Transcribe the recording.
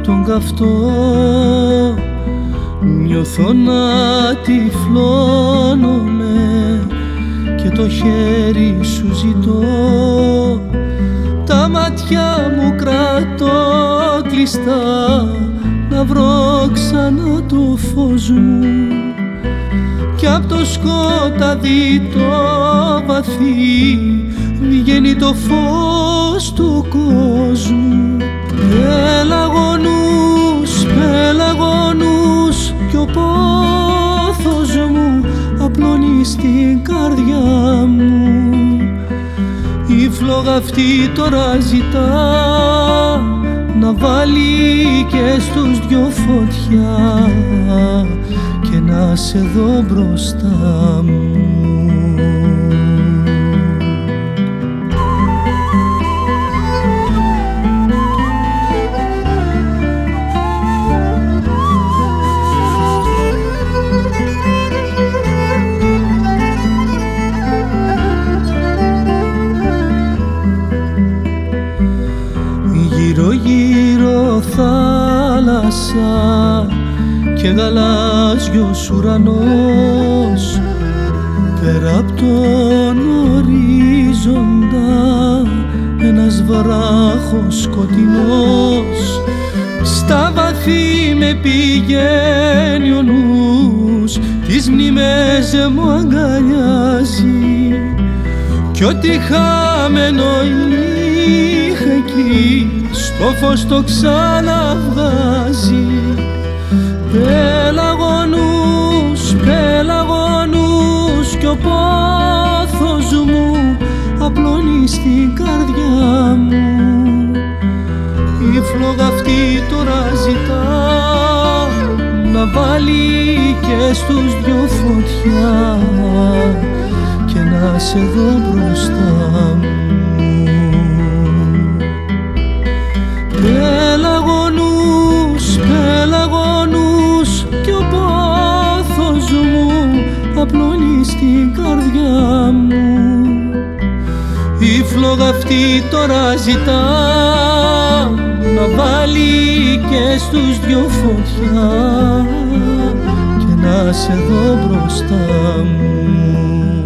τον καυτό, νιώθω να τυφλώνομαι και το χέρι σου ζητώ. Τα μάτια μου κρατώ κλειστά να βρω ξανά το φως μου κι απ' το σκοτάδι το βαθύ βγαίνει το φως του κόσμου. Πελαγωνούς, πελαγωνούς κι ο πόθος μου απλώνει στην καρδιά μου. Η φλόγα αυτή τώρα ζητά να βάλει και στους δυο φωτιά και να σε δω μπροστά μου. Γύρω γύρω θάλασσα και γαλάζιος ουρανός, πέρα απ' τον ορίζοντα ένας βράχος σκοτεινός. Στα βαθύ με πηγαίνει ο νους, τις μνήμες μου αγκαλιάζει κι ό,τι χαμένο είχα εκεί στο φως το ξαναβγάζει. Πελαγωνούς, πελαγωνούς κι ο πόθος μου απλώνει στην καρδιά μου. Η φλόγα αυτή τώρα ζητά να βάλει και στους δυο φωτιά και να σε δω μπροστά μου. Πελαγωνούς, πελαγωνούς κι ο πόθος μου απλώνει στην καρδιά μου. Η φλόγα αυτή τώρα ζητά να βάλει και στους δυο φωτιά και να σε δω μπροστά μου.